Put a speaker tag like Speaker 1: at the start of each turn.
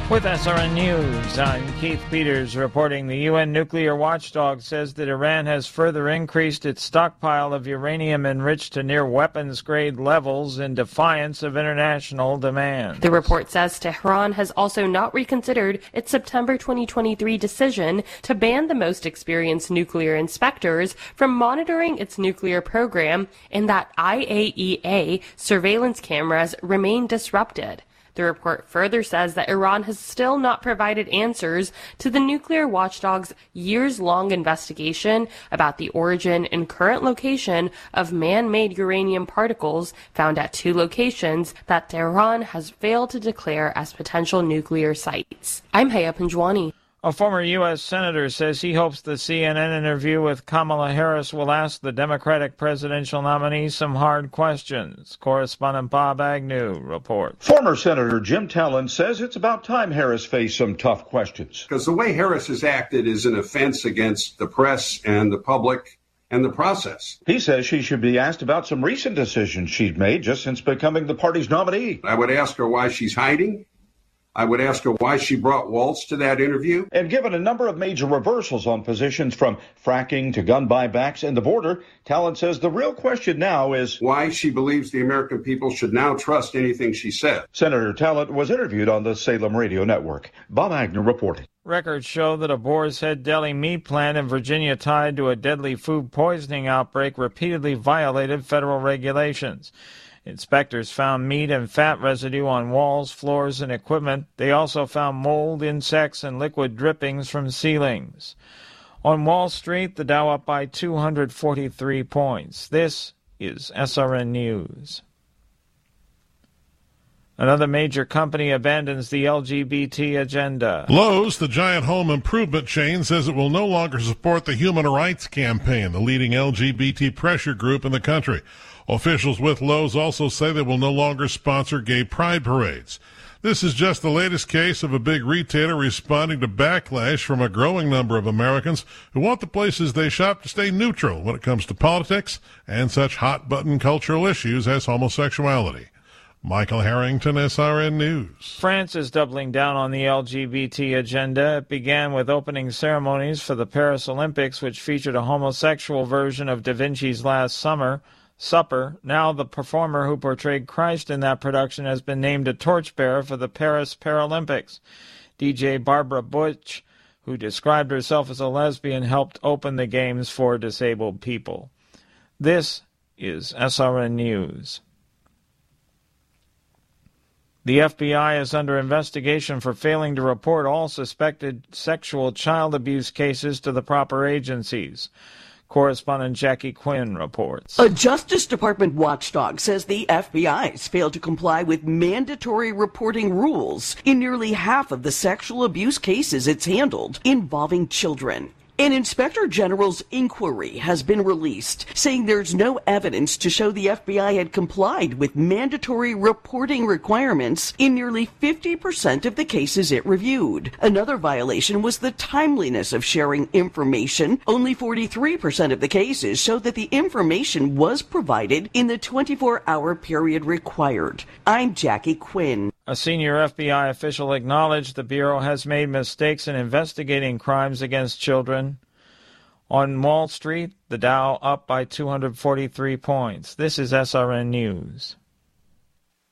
Speaker 1: With SRN News, I'm Keith Peters reporting the UN nuclear watchdog says that Iran has further increased its stockpile of uranium enriched to near weapons-grade levels in defiance of international demands.
Speaker 2: The report says Tehran has also not reconsidered its September 2023 decision to ban the most experienced nuclear inspectors from monitoring its nuclear program and that IAEA surveillance cameras remain disrupted. The report further says that Iran has still not provided answers to the nuclear watchdog's years-long investigation about the origin and current location of man-made uranium particles found at 2 locations that Tehran has failed to declare as potential nuclear sites. I'm Haya Panjwani.
Speaker 1: A former U.S. senator says he hopes the CNN interview with Kamala Harris will ask the Democratic presidential nominee some hard questions. Correspondent Bob Agnew reports.
Speaker 3: Former Senator Jim Talent says it's about time Harris faced some tough questions.
Speaker 4: Because the way Harris has acted is an offense against the press and the public and the process.
Speaker 3: He says she should be asked about some recent decisions she's made just since becoming the party's nominee.
Speaker 4: I would ask her why she's hiding. I would ask her why she brought Waltz to that interview.
Speaker 3: And given a number of major reversals on positions from fracking to gun buybacks and the border, Talent says the real question now is
Speaker 4: why she believes the American people should now trust anything she said.
Speaker 3: Senator Talent was interviewed on the Salem Radio Network. Bob Agnew reporting.
Speaker 1: Records show that a Boar's Head deli meat plant in Virginia tied to a deadly food poisoning outbreak repeatedly violated federal regulations. Inspectors found meat and fat residue on walls, floors, and equipment. They also found mold, insects, and liquid drippings from ceilings. On Wall Street, the Dow up by 243 points. This is SRN News. Another major company abandons the LGBT agenda.
Speaker 5: Lowe's, the giant home improvement chain, says it will no longer support the Human Rights Campaign, the leading LGBT pressure group in the country. Officials with Lowe's also say they will no longer sponsor gay pride parades. This is just the latest case of a big retailer responding to backlash from a growing number of Americans who want the places they shop to stay neutral when it comes to politics and such hot-button cultural issues as homosexuality. Michael Harrington, SRN News.
Speaker 1: France is doubling down on the LGBT agenda. It began with opening ceremonies for the Paris Olympics, which featured a homosexual version of Da Vinci's Last Supper. Now the performer who portrayed Christ in that production has been named a torchbearer for the Paris Paralympics. DJ Barbara Butch, who described herself as a lesbian, helped open the games for disabled people. This is SRN News. The FBI is under investigation for failing to report all suspected sexual child abuse cases to the proper agencies. Correspondent Jackie Quinn reports.
Speaker 6: A Justice Department watchdog says the FBI has failed to comply with mandatory reporting rules in nearly half of the sexual abuse cases it's handled involving children. An Inspector General's inquiry has been released, saying there's no evidence to show the FBI had complied with mandatory reporting requirements in nearly 50% of the cases it reviewed. Another violation was the timeliness of sharing information. Only 43% of the cases showed that the information was provided in the 24-hour period required. I'm Jackie Quinn.
Speaker 1: A senior FBI official acknowledged the Bureau has made mistakes in investigating crimes against children. On Wall Street, the Dow up by 243 points. This is SRN News.